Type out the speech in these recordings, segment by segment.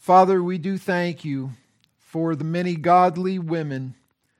Father, we do thank you for the many godly women,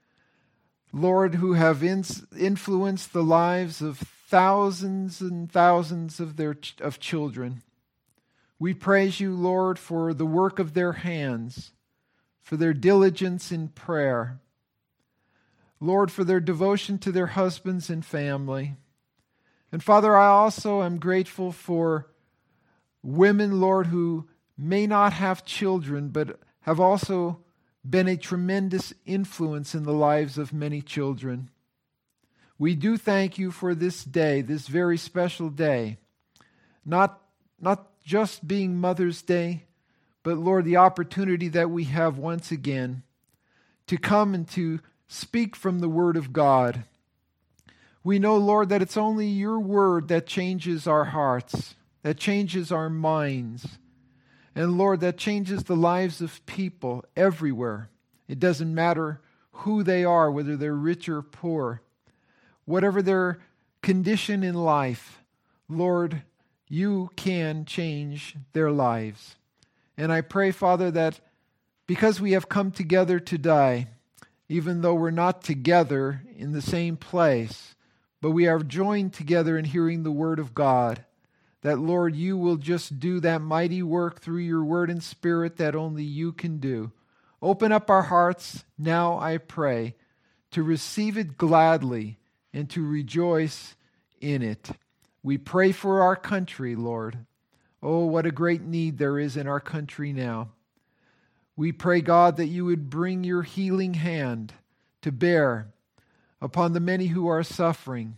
Lord, who have influenced the lives of thousands and thousands of children. We praise you, Lord, for the work of their hands, for their diligence in prayer. Lord, for their devotion to their husbands and family. And Father, I also am grateful for women, Lord, who may not have children, but have also been a tremendous influence in the lives of many children. We do thank you for this day, this very special day. Not just being Mother's Day, but Lord, the opportunity that we have once again to come and to speak from the Word of God. We know, Lord, that it's only your Word that changes our hearts, that changes our minds. And Lord, that changes the lives of people everywhere. It doesn't matter who they are, whether they're rich or poor. Whatever their condition in life, Lord, you can change their lives. And I pray, Father, that because we have come together today, even though we're not together in the same place, but we are joined together in hearing the Word of God, that, Lord, you will just do that mighty work through your Word and Spirit that only you can do. Open up our hearts now, I pray, to receive it gladly and to rejoice in it. We pray for our country, Lord. Oh, what a great need there is in our country now. We pray, God, that you would bring your healing hand to bear upon the many who are suffering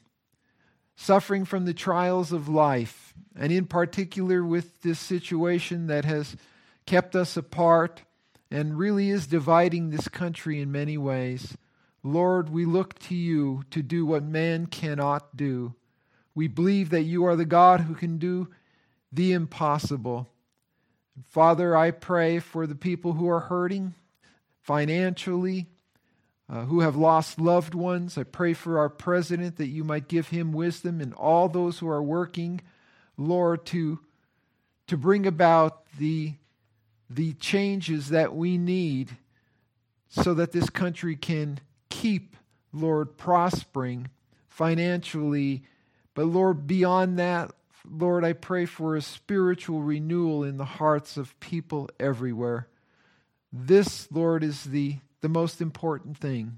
from the trials of life, and in particular with this situation that has kept us apart and really is dividing this country in many ways. Lord, we look to you to do what man cannot do. We believe that you are the God who can do the impossible. Father, I pray for the people who are hurting financially, who have lost loved ones. I pray for our president that you might give him wisdom, and all those who are working, Lord, to bring about the changes that we need so that this country can keep, Lord, prospering financially. But Lord, beyond that, Lord, I pray for a spiritual renewal in the hearts of people everywhere. This, Lord, is the most important thing.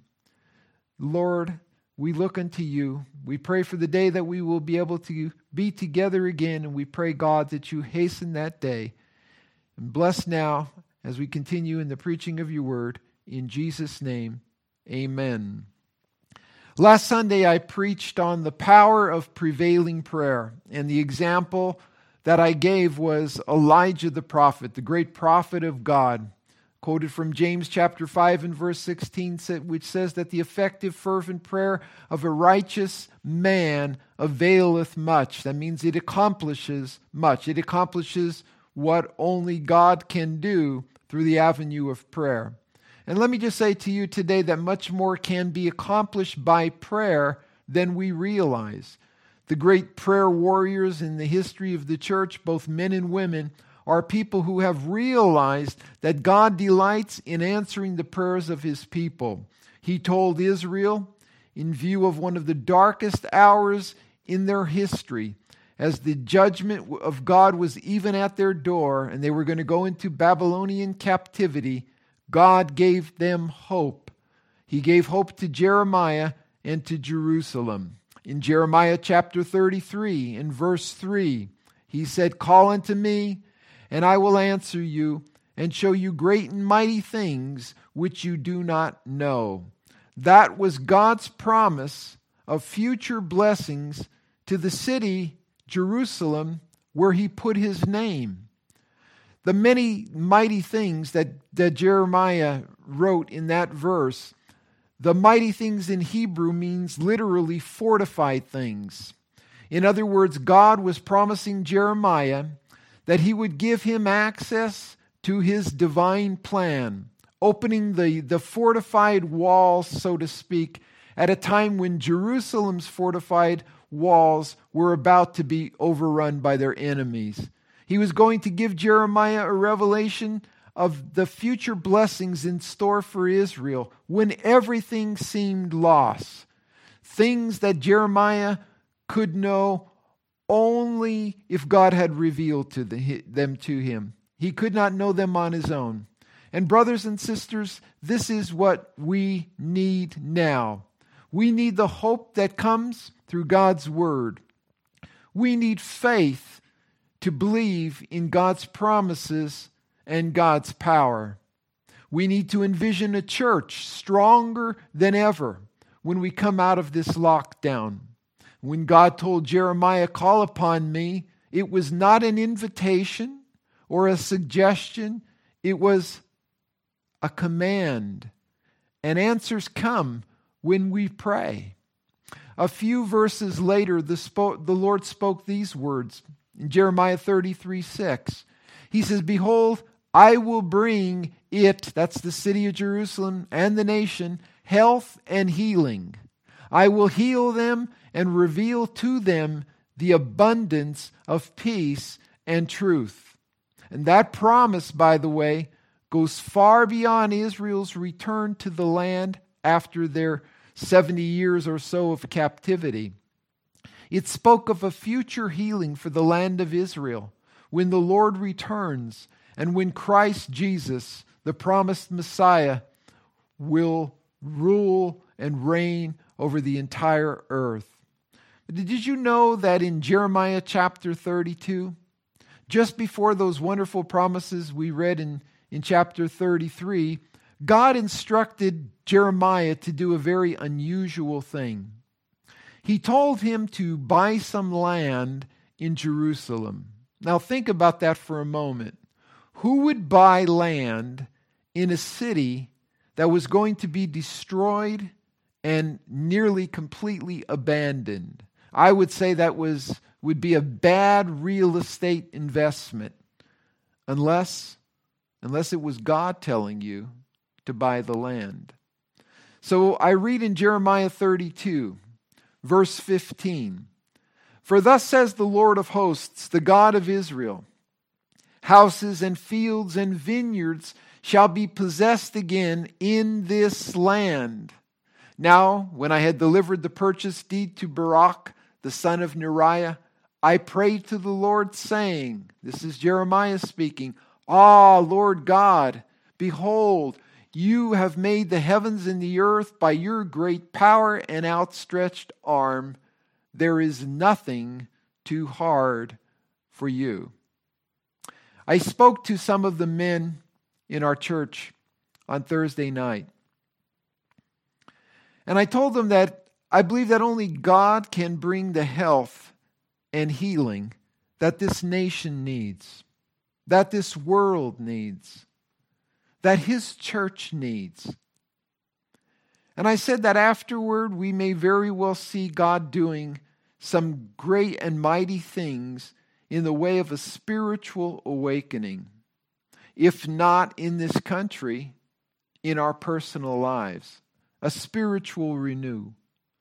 Lord, we look unto you. We pray for the day that we will be able to be together again, and we pray, God, that you hasten that day. And bless now as we continue in the preaching of your word. In Jesus' name, amen. Last Sunday, I preached on the power of prevailing prayer, and the example that I gave was Elijah the prophet, the great prophet of God, quoted from James chapter 5 and verse 16, which says that the effective fervent prayer of a righteous man availeth much. That means it accomplishes much. It accomplishes what only God can do through the avenue of prayer. And let me just say to you today that much more can be accomplished by prayer than we realize. The great prayer warriors in the history of the church, both men and women, are people who have realized that God delights in answering the prayers of his people. He told Israel, in view of one of the darkest hours in their history, as the judgment of God was even at their door and they were going to go into Babylonian captivity, God gave them hope. He gave hope to Jeremiah and to Jerusalem. In Jeremiah chapter 33, in verse 3, he said, "Call unto me, and I will answer you, and show you great and mighty things which you do not know." That was God's promise of future blessings to the city, Jerusalem, where he put his name. The many mighty things that Jeremiah wrote in that verse, the mighty things in Hebrew means literally fortified things. In other words, God was promising Jeremiah that he would give him access to his divine plan, opening the fortified walls, so to speak, at a time when Jerusalem's fortified walls were about to be overrun by their enemies. He was going to give Jeremiah a revelation of the future blessings in store for Israel when everything seemed lost. Things that Jeremiah could know only if God had revealed them to him. He could not know them on his own. And brothers and sisters, this is what we need now. We need the hope that comes through God's Word. We need faith to believe in God's promises and God's power. We need to envision a church stronger than ever when we come out of this lockdown. When God told Jeremiah, "Call upon me," it was not an invitation or a suggestion. It was a command. And answers come when we pray. A few verses later, the Lord spoke these words in Jeremiah 33:6. He says, "Behold, I will bring it," that's the city of Jerusalem and the nation, "health and healing. I will heal them and reveal to them the abundance of peace and truth." And that promise, by the way, goes far beyond Israel's return to the land after their 70 years or so of captivity. It spoke of a future healing for the land of Israel when the Lord returns and when Christ Jesus, the promised Messiah, will rule and reign over the entire earth. Did you know that in Jeremiah chapter 32, just before those wonderful promises we read in chapter 33, God instructed Jeremiah to do a very unusual thing. He told him to buy some land in Jerusalem. Now think about that for a moment. Who would buy land in a city that was going to be destroyed and nearly completely abandoned? I would say that would be a bad real estate investment unless it was God telling you to buy the land. So I read in Jeremiah 32, verse 15, "For thus says the Lord of hosts, the God of Israel, houses and fields and vineyards shall be possessed again in this land. Now, when I had delivered the purchase deed to Baruch, the son of Neriah, I prayed to the Lord, saying," this is Jeremiah speaking, "Ah, Lord God, behold, you have made the heavens and the earth by your great power and outstretched arm. There is nothing too hard for you." I spoke to some of the men in our church on Thursday night. And I told them that I believe that only God can bring the health and healing that this nation needs, that this world needs, that His church needs. And I said that afterward we may very well see God doing some great and mighty things in the way of a spiritual awakening, if not in this country, in our personal lives. A spiritual renewal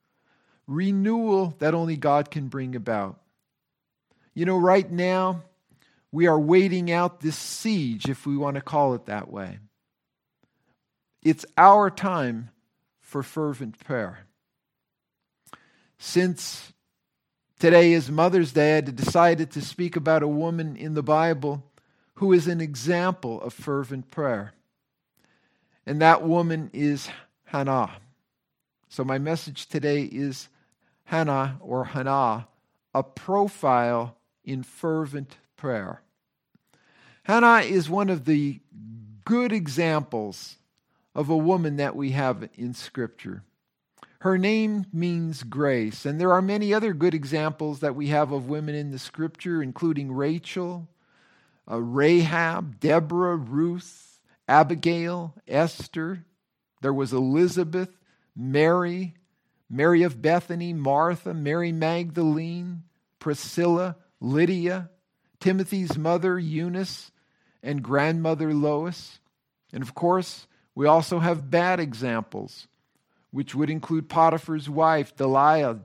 that only God can bring about. You know, right now, we are waiting out this siege, if we want to call it that way. It's our time for fervent prayer. Since today is Mother's Day, I decided to speak about a woman in the Bible who is an example of fervent prayer. And that woman is Hannah. So my message today is Hannah, or Hannah, a profile in fervent prayer. Hannah is one of the good examples of a woman that we have in Scripture. Her name means grace, and there are many other good examples that we have of women in the Scripture, including Rachel, Rahab, Deborah, Ruth, Abigail, Esther. There was Elizabeth, Mary of Bethany, Martha, Mary Magdalene, Priscilla, Lydia, Timothy's mother, Eunice, and grandmother Lois. And of course, we also have bad examples, which would include Potiphar's wife, Delilah,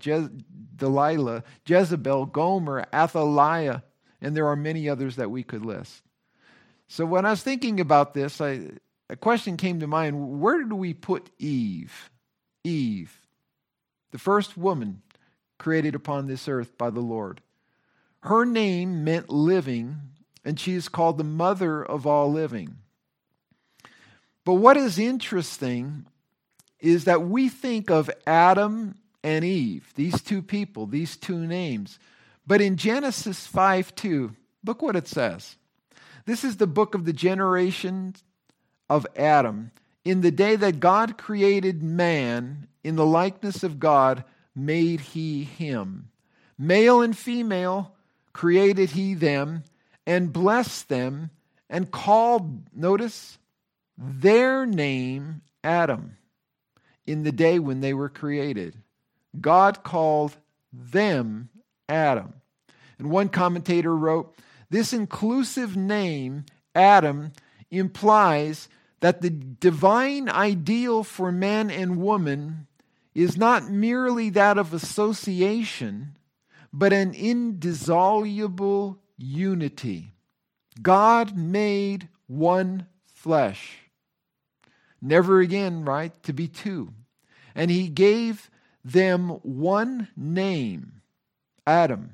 Jezebel, Gomer, Athaliah, and there are many others that we could list. So when I was thinking about this, a question came to mind. Where do we put Eve? Eve, the first woman created upon this earth by the Lord. Her name meant living, and she is called the mother of all living. But what is interesting is that we think of Adam and Eve, these two people, these two names. But in Genesis 5:2, look what it says. This is the book of the generations of Adam. In the day that God created man, in the likeness of God, made he him. Male and female created he them, and blessed them, and called, notice, their name Adam. In the day when they were created, God called them Adam. And one commentator wrote, this inclusive name, Adam, implies that the divine ideal for man and woman is not merely that of association, but an indissoluble unity. God made one flesh. Never again, right, to be two. And he gave them one name, Adam.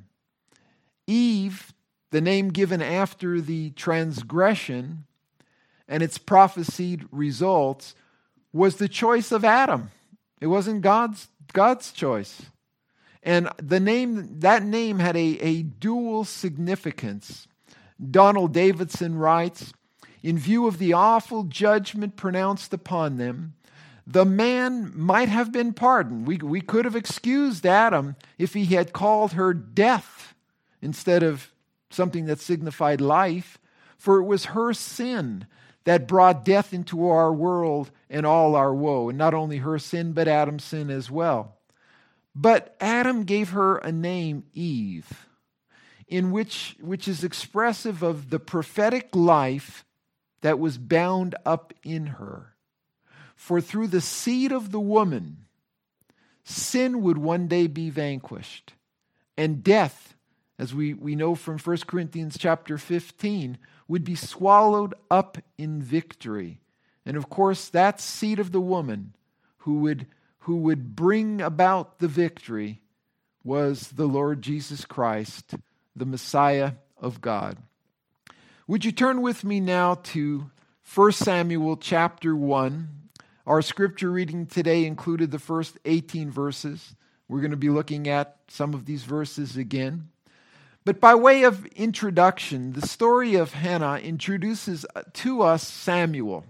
Eve, the name given after the transgression and its prophesied results, was the choice of Adam. It wasn't God's choice. And that name had a dual significance. Donald Davidson writes, in view of the awful judgment pronounced upon them, the man might have been pardoned. We could have excused Adam if he had called her death instead of something that signified life, for it was her sin that brought death into our world and all our woe. And not only her sin, but Adam's sin as well. But Adam gave her a name, Eve, in which is expressive of the prophetic life that was bound up in her. For through the seed of the woman, sin would one day be vanquished, and death, as we know from 1 Corinthians chapter 15, would be swallowed up in victory. And of course, that seed of the woman who would bring about the victory was the Lord Jesus Christ, the Messiah of God. Would you turn with me now to 1 Samuel chapter 1. Our scripture reading today included the first 18 verses. We're going to be looking at some of these verses again. But by way of introduction, the story of Hannah introduces to us Samuel.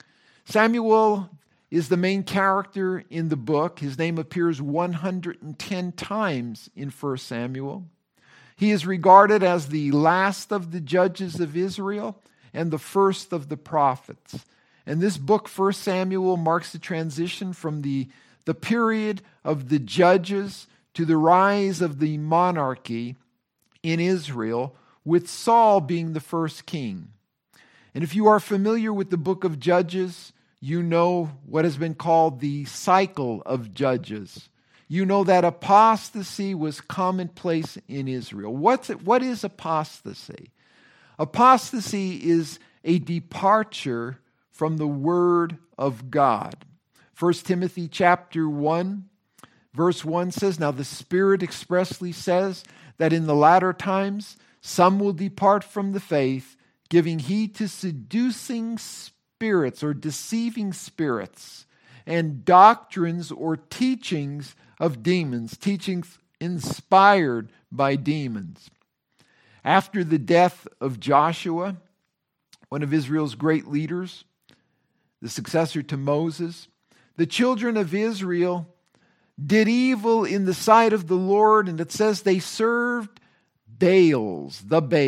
Samuel is the main character in the book. His name appears 110 times in 1 Samuel. He is regarded as the last of the judges of Israel and the first of the prophets. And this book, 1 Samuel, marks the transition from the period of the judges to the rise of the monarchy in Israel, with Saul being the first king. And if you are familiar with the book of Judges, you know what has been called the cycle of Judges. You know that apostasy was commonplace in Israel. What is apostasy? Apostasy is a departure from the Word of God. 1 Timothy chapter 1, verse 1 says, now the Spirit expressly says that in the latter times some will depart from the faith, giving heed to seducing spirits or deceiving spirits, and doctrines or teachings of demons, teachings inspired by demons. After the death of Joshua, one of Israel's great leaders, the successor to Moses, the children of Israel did evil in the sight of the Lord, and it says they served Baals,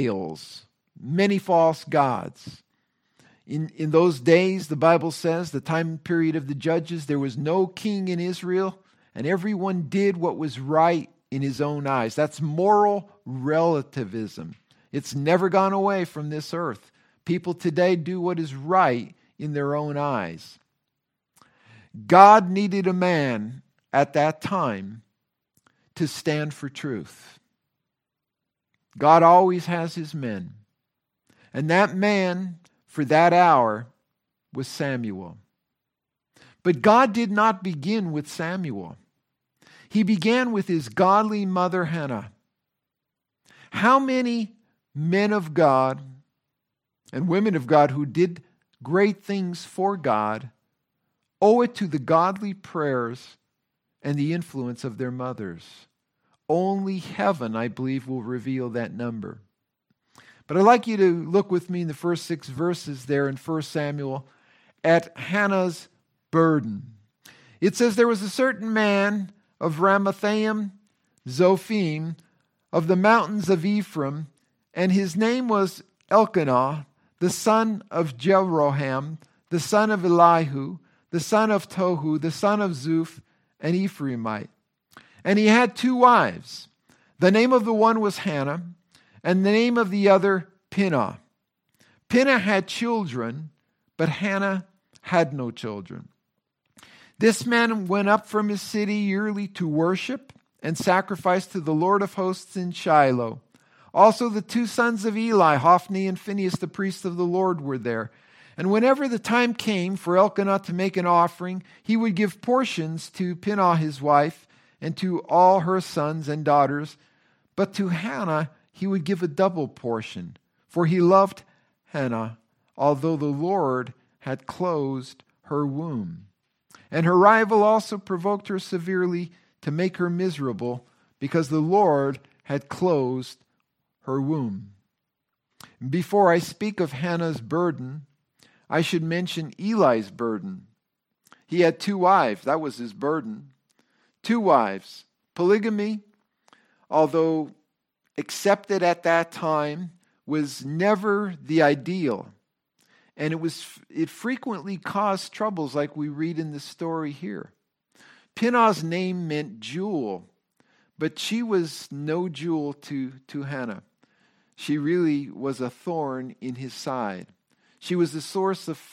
many false gods. In those days, the Bible says, the time period of the judges, there was no king in Israel, and everyone did what was right in his own eyes. That's moral relativism. It's never gone away from this earth. People today do what is right in their own eyes. God needed a man at that time to stand for truth. God always has his men. And that man for that hour was Samuel. But God did not begin with Samuel. He began with his godly mother Hannah. How many men of God and women of God who did great things for God owe it to the godly prayers and the influence of their mothers? Only heaven, I believe, will reveal that number. But I'd like you to look with me in the first 6 verses there in 1 Samuel at Hannah's burden. It says, there was a certain man of Ramathaim Zophim of the mountains of Ephraim, and his name was Elkanah, the son of Jeroham, the son of Elihu, the son of Tohu, the son of Zuph, an Ephraimite. And he had 2 wives. The name of the one was Hannah, and the name of the other Peninnah. Peninnah had children, but Hannah had no children. This man went up from his city yearly to worship and sacrifice to the Lord of hosts in Shiloh. Also the 2 sons of Eli, Hophni and Phinehas, the priests of the Lord, were there. And whenever the time came for Elkanah to make an offering, he would give portions to Peninnah his wife and to all her sons and daughters. But to Hannah he would give a double portion, for he loved Hannah, although the Lord had closed her womb. And her rival also provoked her severely to make her miserable, because the Lord had closed her womb. Before I speak of Hannah's burden, I should mention Eli's burden. He had 2 wives. That was his burden. 2 wives. Polygamy, although accepted at that time, was never the ideal. And it frequently caused troubles like we read in the story here. Peninnah's name meant jewel, but she was no jewel to Hannah. She really was a thorn in his side. She was the source of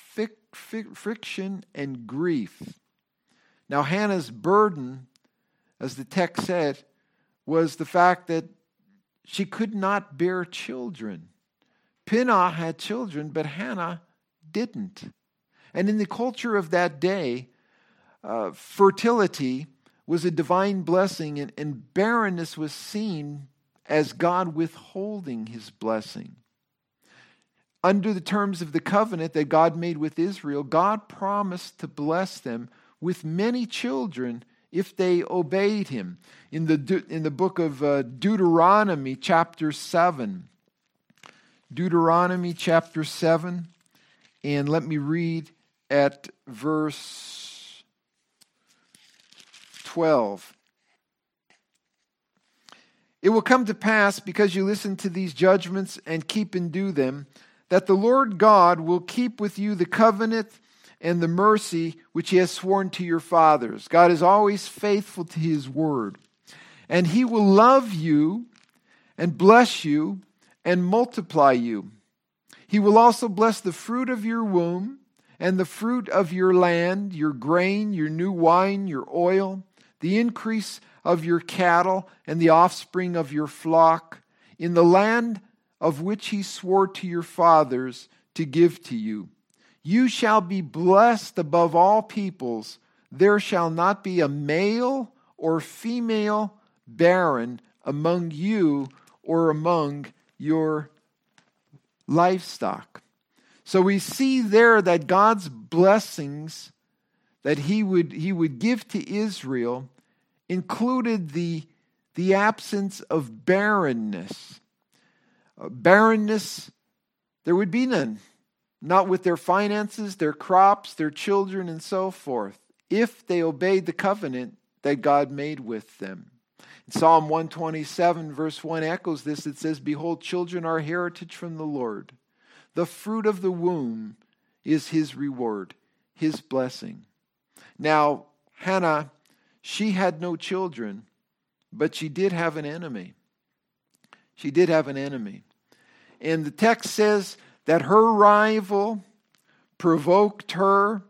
friction and grief. Now Hannah's burden, as the text said, was the fact that she could not bear children. Peninnah had children, but Hannah didn't. And in the culture of that day, fertility was a divine blessing, and barrenness was seen as God withholding his blessing. Under the terms of the covenant that God made with Israel, God promised to bless them with many children if they obeyed him. In the book of Deuteronomy chapter 7. Deuteronomy chapter 7, and let me read at verse 12. It will come to pass, because you listen to these judgments and keep and do them, that the Lord God will keep with you the covenant and the mercy which he has sworn to your fathers. God is always faithful to his word. And he will love you and bless you and multiply you. He will also bless the fruit of your womb and the fruit of your land, your grain, your new wine, your oil, the increase of your cattle and the offspring of your flock, in the land of which he swore to your fathers to give to you. You shall be blessed above all peoples. There shall not be a male or female barren among you or among your livestock. So we see there that God's blessings that he would give to Israel included the absence of barrenness. Barrenness, there would be none. Not with their finances, their crops, their children, and so forth, if they obeyed the covenant that God made with them. Psalm 127 verse 1 echoes this. It says, "Behold, children are heritage from the Lord. The fruit of the womb is his reward, his blessing." Now, Hannah, she had no children, but she did have an enemy. She did have an enemy. And the text says that her rival provoked her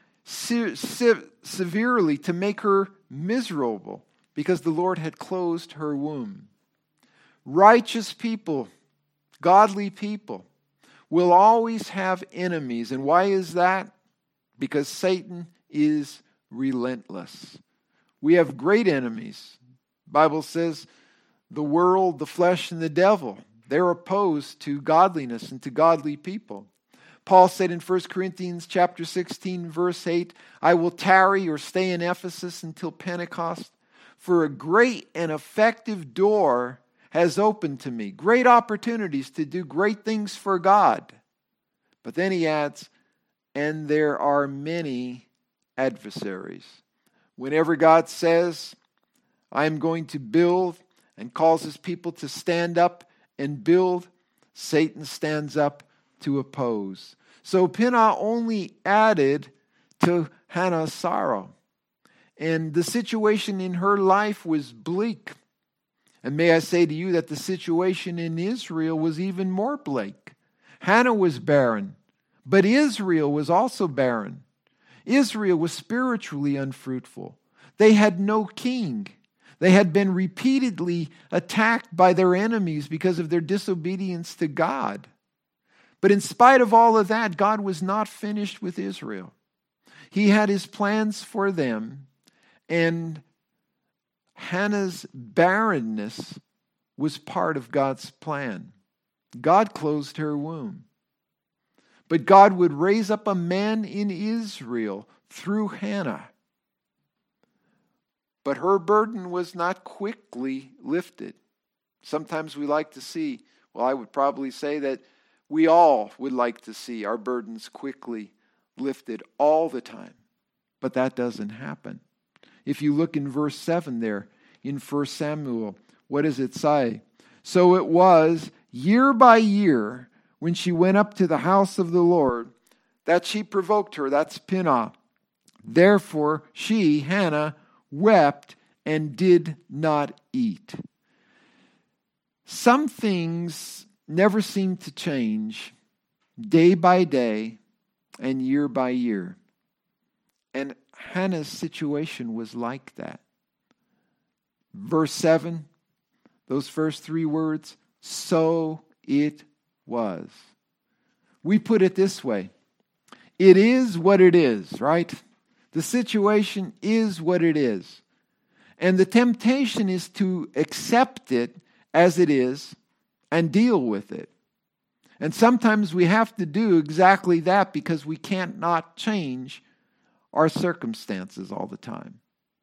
severely to make her miserable, because the Lord had closed her womb. Righteous people, godly people, will always have enemies. And why is that? Because Satan is relentless. We have great enemies. The Bible says the world, the flesh, and the devil, they're opposed to godliness and to godly people. Paul said in 1 Corinthians chapter 16, verse 8, I will tarry or stay in Ephesus until Pentecost, for a great and effective door has opened to me. Great opportunities to do great things for God. But then he adds, and there are many adversaries. Whenever God says, I am going to build, and calls his people to stand up and build, Satan stands up to oppose. So Peninnah only added to Hannah's sorrow. And the situation in her life was bleak. And may I say to you that the situation in Israel was even more bleak. Hannah was barren, but Israel was also barren. Israel was spiritually unfruitful. They had no king. They had been repeatedly attacked by their enemies because of their disobedience to God. But in spite of all of that, God was not finished with Israel. He had his plans for them, and Hannah's barrenness was part of God's plan. God closed her womb. But God would raise up a man in Israel through Hannah. But her burden was not quickly lifted. Sometimes we like to see, well, I would probably say that we all would like to see our burdens quickly lifted all the time. But that doesn't happen. If you look in verse 7 there, in 1 Samuel, what does it say? So it was year by year when she went up to the house of the Lord that she provoked her. That's Peninnah. Therefore she, Hannah, wept and did not eat. Some things never seem to change day by day and year by year. And Hannah's situation was like that. Verse 7, those first three words, so it was. We put it this way. It is what it is, right? The situation is what it is. And the temptation is to accept it as it is and deal with it. And sometimes we have to do exactly that because we can't not change our circumstances all the time.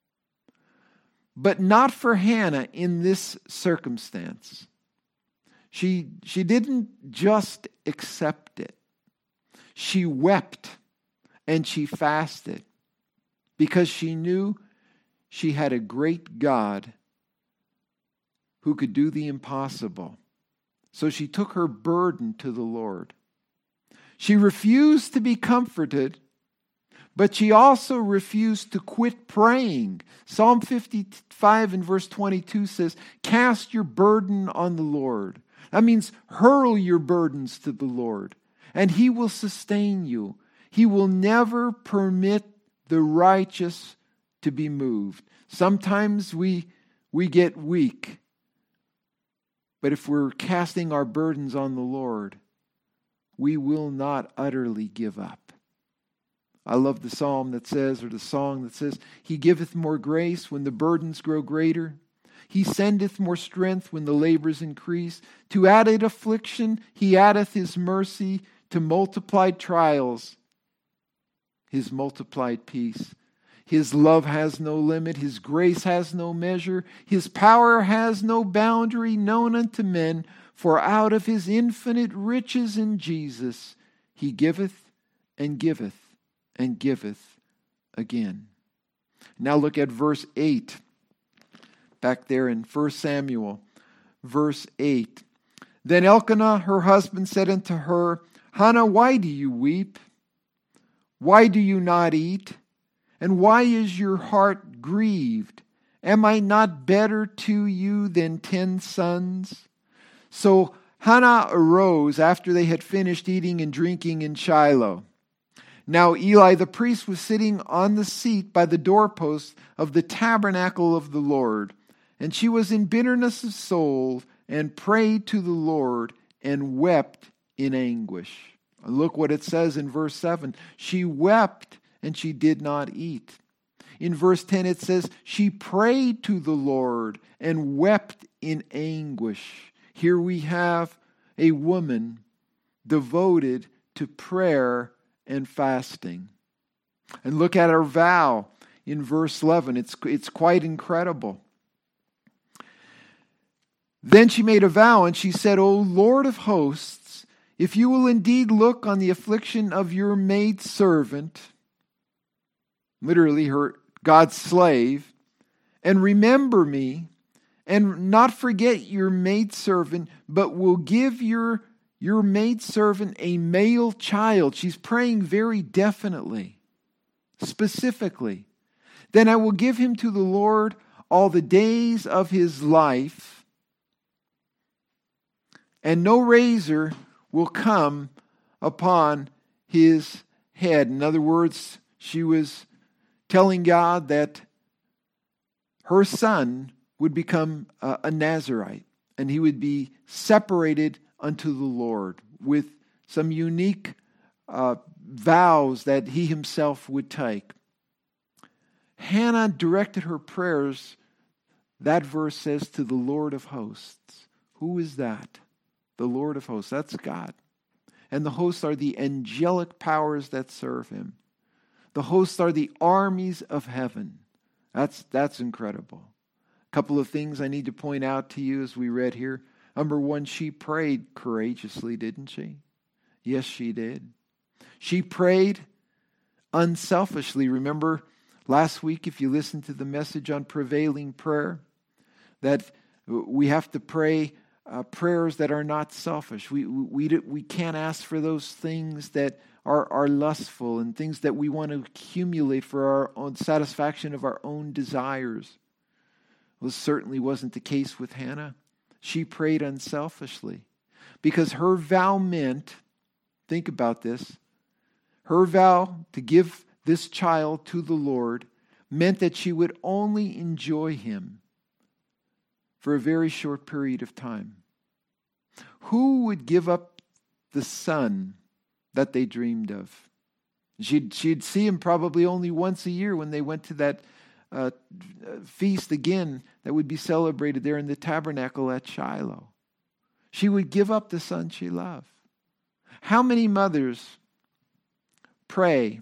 But not for Hannah in this circumstance. She didn't just accept it. She wept and she fasted because she knew she had a great God who could do the impossible. So she took her burden to the Lord. She refused to be comforted, but she also refused to quit praying. Psalm 55 and verse 22 says, cast your burden on the Lord. That means hurl your burdens to the Lord, and He will sustain you. He will never permit the righteous to be moved. Sometimes we get weak, but if we're casting our burdens on the Lord, we will not utterly give up. I love the psalm that says, or the song that says, He giveth more grace when the burdens grow greater. He sendeth more strength when the labors increase. To added affliction, He addeth His mercy. To multiplied trials, His multiplied peace. His love has no limit. His grace has no measure. His power has no boundary known unto men. For out of His infinite riches in Jesus, He giveth and giveth and giveth again. Now look at verse 8. Back there in 1 Samuel, verse 8. Then Elkanah, her husband, said unto her, Hannah, why do you weep? Why do you not eat? And why is your heart grieved? Am I not better to you than 10 sons? So Hannah arose after they had finished eating and drinking in Shiloh. Now Eli the priest was sitting on the seat by the doorpost of the tabernacle of the Lord. And she was in bitterness of soul and prayed to the Lord and wept in anguish. Look what it says in verse 7. She wept and she did not eat. In verse 10 it says, she prayed to the Lord and wept in anguish. Here we have a woman devoted to prayer and fasting. And look at her vow in verse 11. It's quite incredible. Then she made a vow and she said, O Lord of hosts, if you will indeed look on the affliction of your maidservant, literally God's slave, and remember me, and not forget your maidservant, but will give your maidservant a male child. She's praying very definitely, specifically. Then I will give him to the Lord all the days of his life, and no razor will come upon his head. In other words, she was telling God that her son would become a Nazirite, and he would be separated unto the Lord with some unique vows that he himself would take. Hannah directed her prayers, that verse says, to the Lord of hosts. Who is that? The Lord of hosts. That's God. And the hosts are the angelic powers that serve him. The hosts are the armies of heaven. That's incredible. A couple of things I need to point out to you as we read here. Number one, she prayed courageously, didn't she? Yes, she did. She prayed unselfishly. Remember last week, if you listened to the message on prevailing prayer, that we have to pray prayers that are not selfish. We can't ask for those things that are lustful and things that we want to accumulate for our own satisfaction of our own desires. Well, certainly wasn't the case with Hannah. She prayed unselfishly because her vow meant, think about this, her vow to give this child to the Lord meant that she would only enjoy him for a very short period of time. Who would give up the son that they dreamed of? She'd see him probably only once a year when they went to that feast again that would be celebrated there in the tabernacle at Shiloh. She would give up the son she loved. How many mothers pray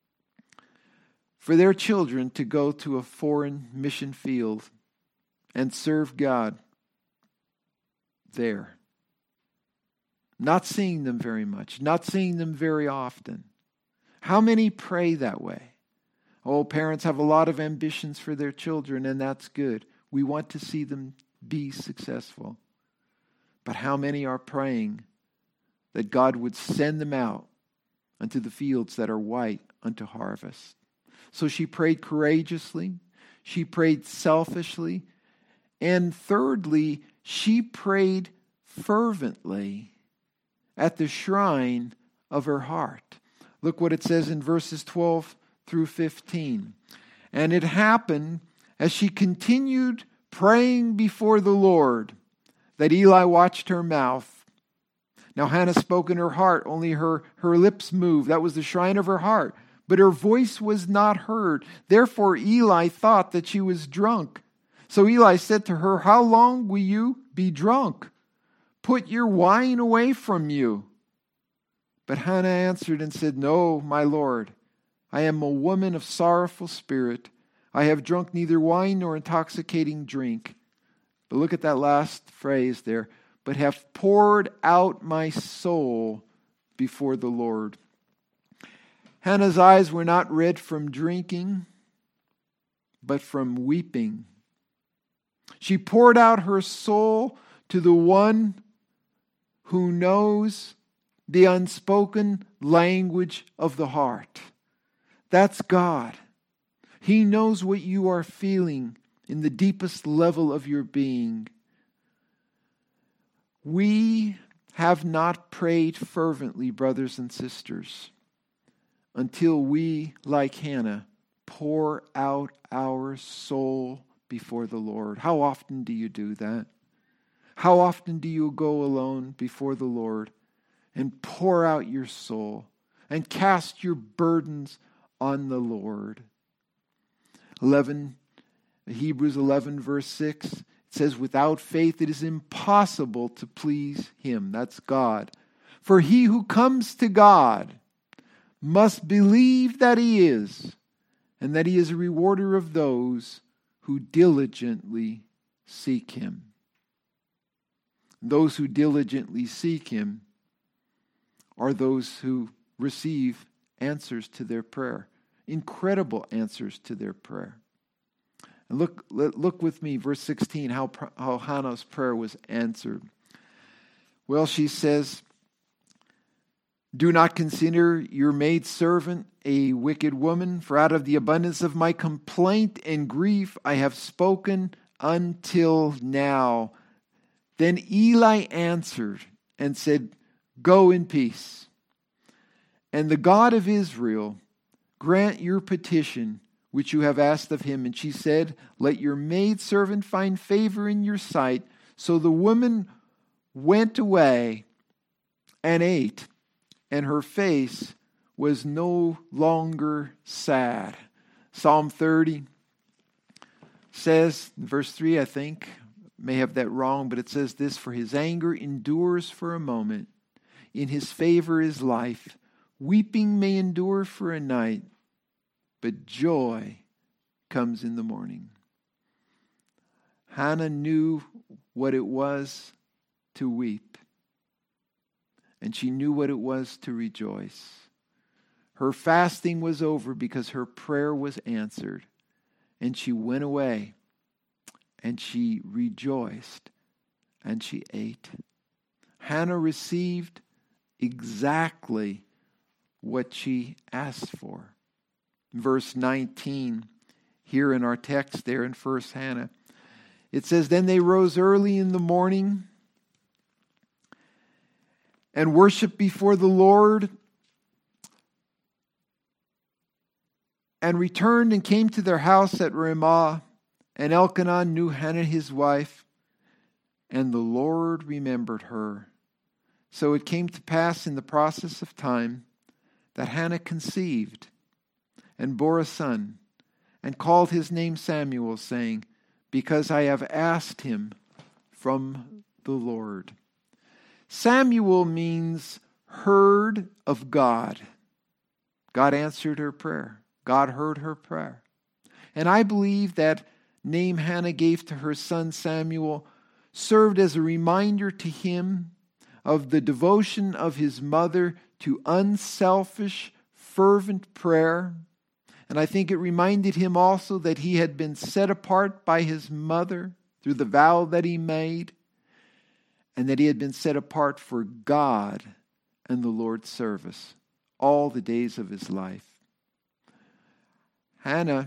for their children to go to a foreign mission field and serve God there? Not seeing them very much, not seeing them very often. How many pray that way? Oh, parents have a lot of ambitions for their children, and that's good. We want to see them be successful. But how many are praying that God would send them out unto the fields that are white unto harvest? So she prayed courageously. She prayed selfishly. And thirdly, she prayed fervently at the shrine of her heart. Look what it says in verses 12 through 15. And it happened as she continued praying before the Lord that Eli watched her mouth. Now Hannah spoke in her heart, only her lips moved. That was the shrine of her heart. But her voice was not heard. Therefore Eli thought that she was drunk. So Eli said to her, "How long will you be drunk? Put your wine away from you." But Hannah answered and said, "No, my Lord, I am a woman of sorrowful spirit. I have drunk neither wine nor intoxicating drink." But look at that last phrase there. "But have poured out my soul before the Lord." Hannah's eyes were not red from drinking, but from weeping. She poured out her soul to the one who knows the unspoken language of the heart. That's God. He knows what you are feeling in the deepest level of your being. We have not prayed fervently, brothers and sisters, until we, like Hannah, pour out our soul before the Lord. How often do you do that? How often do you go alone before the Lord and pour out your soul and cast your burdens on the Lord. Hebrews 11 verse 6, it says, without faith it is impossible to please Him. That's God. For he who comes to God must believe that He is, and that He is a rewarder of those who diligently seek Him. Those who diligently seek Him are those who receive answers to their prayer. Incredible answers to their prayer. And look with me, verse 16, how Hannah's prayer was answered. Well, she says, do not consider your maidservant a wicked woman, for out of the abundance of my complaint and grief I have spoken until now. Then Eli answered and said, go in peace. And the God of Israel grant your petition which you have asked of Him. And she said, let your maidservant find favor in your sight. So the woman went away and ate, and her face was no longer sad. Psalm 30 says, verse 3, I think, may have that wrong, but it says this, for His anger endures for a moment. In His favor is life. Weeping may endure for a night, but joy comes in the morning. Hannah knew what it was to weep, and she knew what it was to rejoice. Her fasting was over because her prayer was answered, and she went away, and she rejoiced, and she ate. Hannah received exactly what she asked for. Verse 19, here in our text there in 1 Hannah, it says, then they rose early in the morning and worshiped before the Lord, and returned and came to their house at Ramah. And Elkanah knew Hannah his wife, and the Lord remembered her. So it came to pass in the process of time that Hannah conceived and bore a son, and called his name Samuel, saying, because I have asked him from the Lord. Samuel means heard of God. God answered her prayer. God heard her prayer. And I believe that name Hannah gave to her son Samuel served as a reminder to him of the devotion of his mother to unselfish, fervent prayer. And I think it reminded him also that he had been set apart by his mother through the vow that he made, and that he had been set apart for God and the Lord's service all the days of his life. Hannah's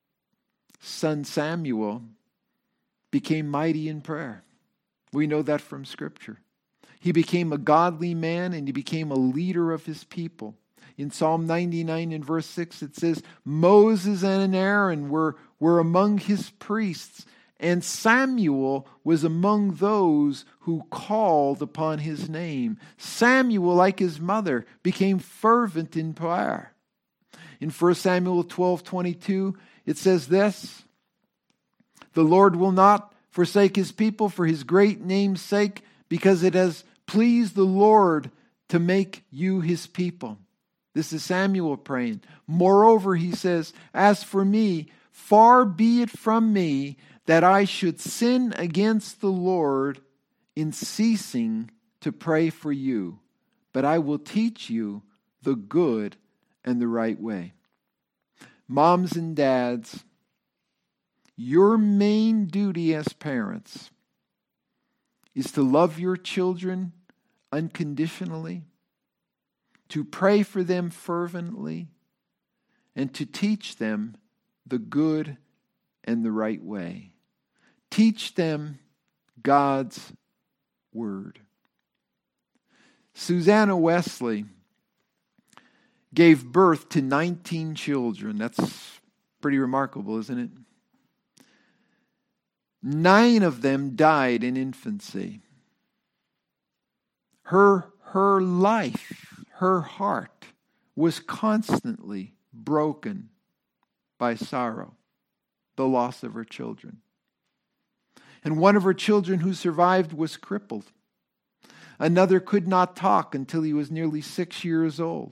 son Samuel became mighty in prayer. We know that from Scripture. He became a godly man, and he became a leader of his people. In Psalm 99 in verse 6 it says, Moses and Aaron were among his priests, and Samuel was among those who called upon his name. Samuel, like his mother, became fervent in prayer. In 1 Samuel 12:22, it says this, the Lord will not forsake his people for his great name's sake, because it has pleased the Lord to make you his people. This is Samuel praying. Moreover, he says, as for me, far be it from me that I should sin against the Lord in ceasing to pray for you, but I will teach you the good and the right way. Moms and dads, your main duty as parents is to love your children unconditionally, to pray for them fervently, and to teach them the good and the right way. Teach them God's Word. Susanna Wesley gave birth to 19 children. That's pretty remarkable, isn't it? 9 of them died in infancy. Her her life, her heart, was constantly broken by sorrow, the loss of her children. And one of her children who survived was crippled. Another could not talk until he was nearly 6 years old.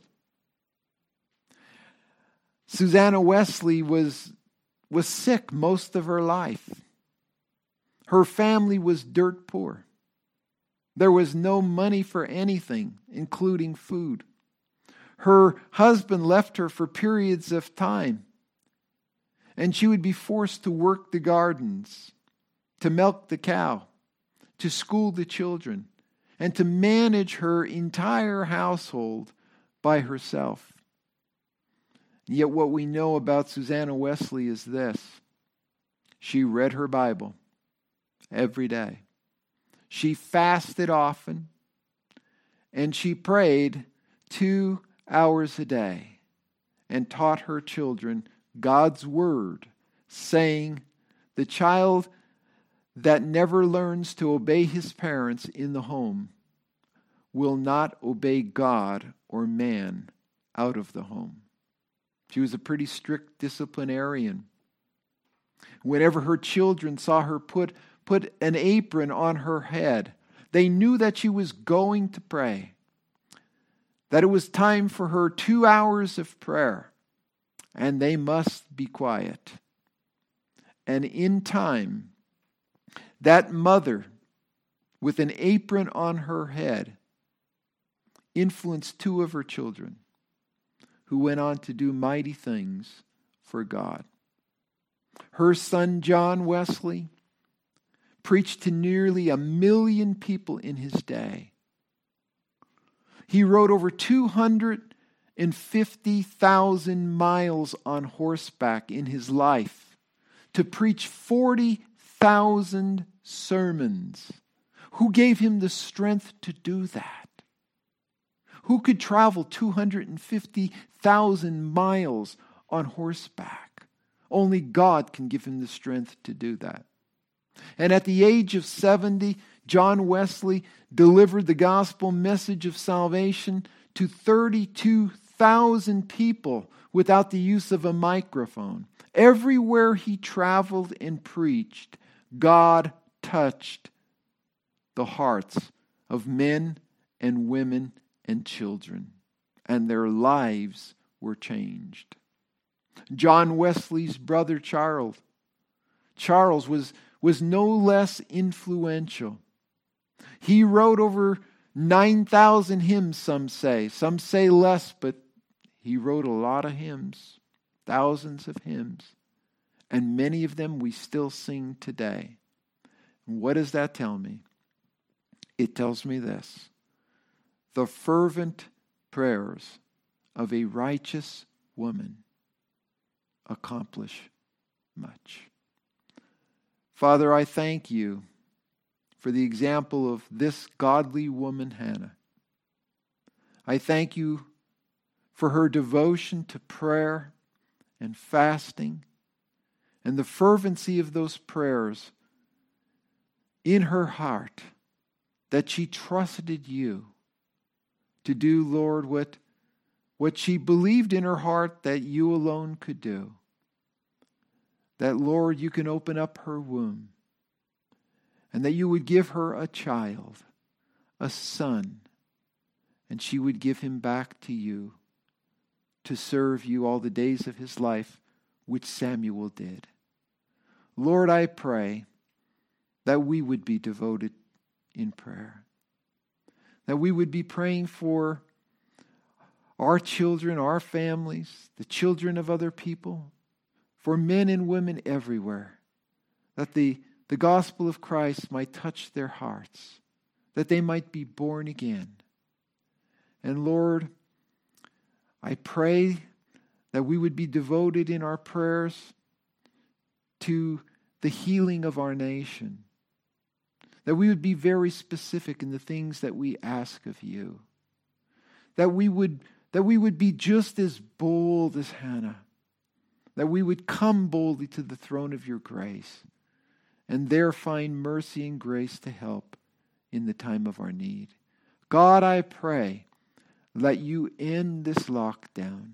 Susanna Wesley was sick most of her life. Her family was dirt poor. There was no money for anything, including food. Her husband left her for periods of time, and she would be forced to work the gardens, to milk the cow, to school the children, and to manage her entire household by herself. Yet what we know about Susanna Wesley is this: she read her Bible every day. She fasted often, and she prayed 2 hours a day and taught her children God's word, saying, "The child that never learns to obey his parents in the home will not obey God or man out of the home." She was a pretty strict disciplinarian. Whenever her children saw her put an apron on her head, they knew that she was going to pray, that it was time for her 2 hours of prayer, and they must be quiet. And in time, that mother with an apron on her head influenced 2 of her children, who went on to do mighty things for God. Her son John Wesley preached to nearly 1 million people in his day. He rode over 250,000 miles on horseback in his life to preach 40,000 sermons. Who gave him the strength to do that? Who could travel 250,000 miles on horseback? Only God can give him the strength to do that. And at the age of 70, John Wesley delivered the gospel message of salvation to 32,000 people without the use of a microphone. Everywhere he traveled and preached, God touched the hearts of men and women and children, and their lives were changed. John Wesley's brother Charles was no less influential. He wrote over 9,000 hymns, some say. Some say less, but he wrote a lot of hymns, thousands of hymns, and many of them we still sing today. What does that tell me? It tells me this: the fervent prayers of a righteous woman accomplish much. Father, I thank you for the example of this godly woman, Hannah. I thank you for her devotion to prayer and fasting and the fervency of those prayers in her heart, that she trusted you to do, Lord, what she believed in her heart that you alone could do. That, Lord, you can open up her womb and that you would give her a child, a son, and she would give him back to you to serve you all the days of his life, which Samuel did. Lord, I pray that we would be devoted in prayer, that we would be praying for our children, our families, the children of other people, for men and women everywhere, that the gospel of Christ might touch their hearts, that they might be born again. And Lord, I pray that we would be devoted in our prayers to the healing of our nation, that we would be very specific in the things that we ask of you, that we would be just as bold as Hannah, that we would come boldly to the throne of your grace and there find mercy and grace to help in the time of our need. God, I pray, let you end this lockdown.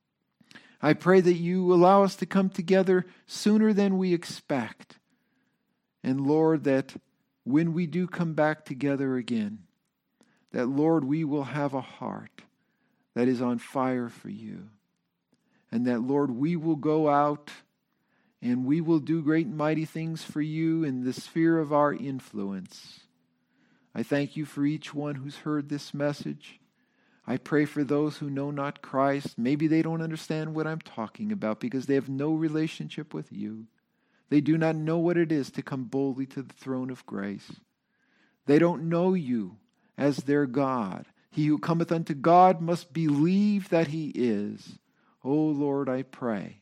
I pray that you allow us to come together sooner than we expect. And Lord, that when we do come back together again, that Lord, we will have a heart that is on fire for you. And that Lord, we will go out and we will do great and mighty things for you in the sphere of our influence. I thank you for each one who's heard this message. I pray for those who know not Christ. Maybe they don't understand what I'm talking about because they have no relationship with you. They do not know what it is to come boldly to the throne of grace. They don't know you as their God. He who cometh unto God must believe that he is. O Lord, I pray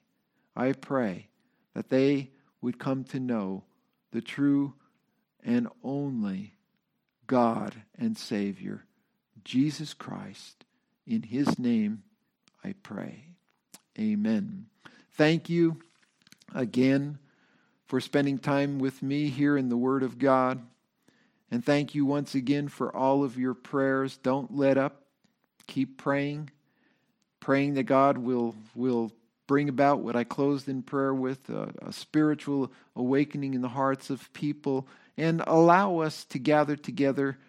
that they would come to know the true and only God and Savior, Jesus Christ. In his name I pray. Amen. Thank you again for spending time with me here in the Word of God. And thank you once again for all of your prayers. Don't let up. Keep praying that God will bring about what I closed in prayer with, a spiritual awakening in the hearts of people, and allow us to gather together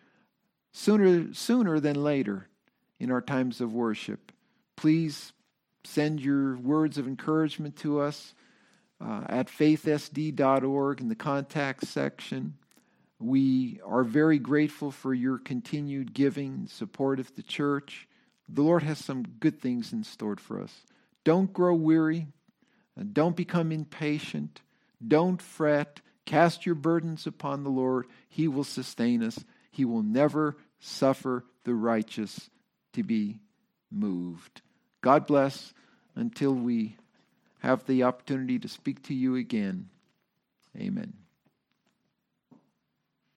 sooner than later in our times of worship. Please send your words of encouragement to us at faithsd.org in the contact section. We are very grateful for your continued giving and support of the church. The Lord has some good things in store for us. Don't grow weary. Don't become impatient. Don't fret. Cast your burdens upon the Lord. He will sustain us. He will never suffer the righteous to be moved. God bless until we have the opportunity to speak to you again. Amen.